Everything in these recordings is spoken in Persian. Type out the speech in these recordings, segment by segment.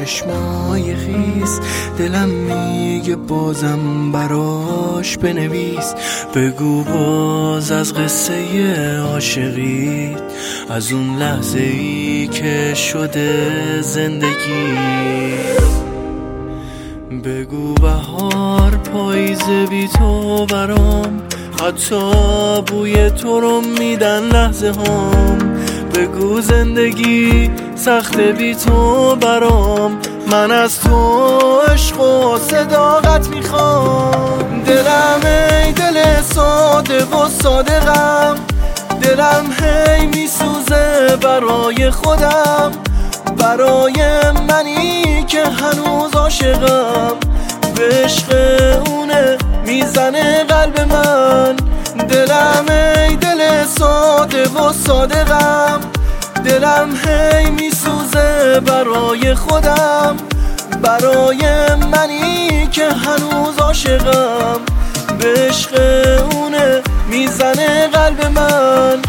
چشمای خیس، دلم میگه بازم براش بنویس. بگو باز از قصه عاشقیت، از اون لحظه ای که شده زندگی. بگو بهار پاییزه بی تو برام، حتی بوی تو رو میدن لحظه هام. بگو زندگی سخت بی تو برام، من از تو عشق و صداقت میخوام. دلم ای دل ساده و صادقم، دلم هی میسوزه برای خودم، برای منی که هنوز عاشقم. به عشق اونه میزنه قلب من. دلم ای دل ساده و صادقم، دلم هی میسوزه برای خودم، برای منی که هنوز عاشقم. به عشق اونه میزنه قلب من.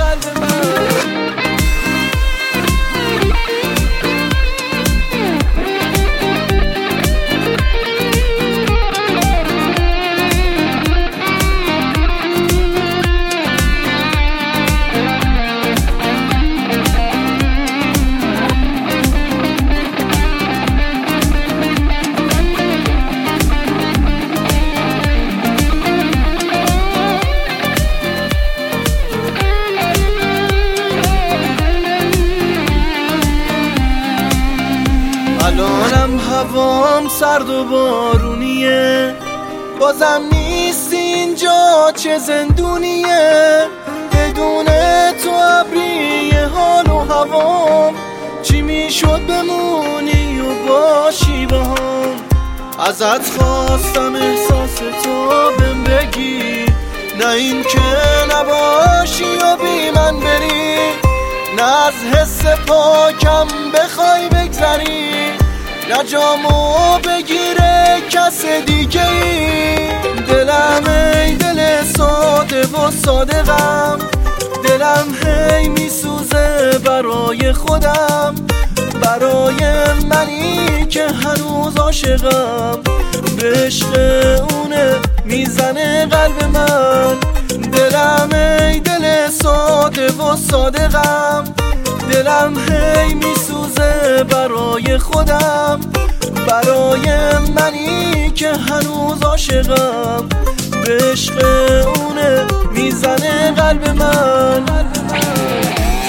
الانم هوام سرد و بارونیه، بازم نیست اینجا چه زندونیه. بدون تو ابریه حال و هوام، چی میشد بمونی و باشی باهام. ازت خواستم احساس تو بهم بگی، نه این که نباشی و بی من بری، نه از حس پاکم بخوای بگذری، نه جامو بگیره کس دیگه ای. دلم ای دل ساده و صادقم، دلم هی میسوزه برای خودم، برای منی که هنوز عاشقم. به عشق اونه میزنه قلب من. دلم ای دل ساده و صادقم، دلم هی میسوزه برای خودم، برای منی که هنوز عاشقم. به عشق اونه میزنه قلب من.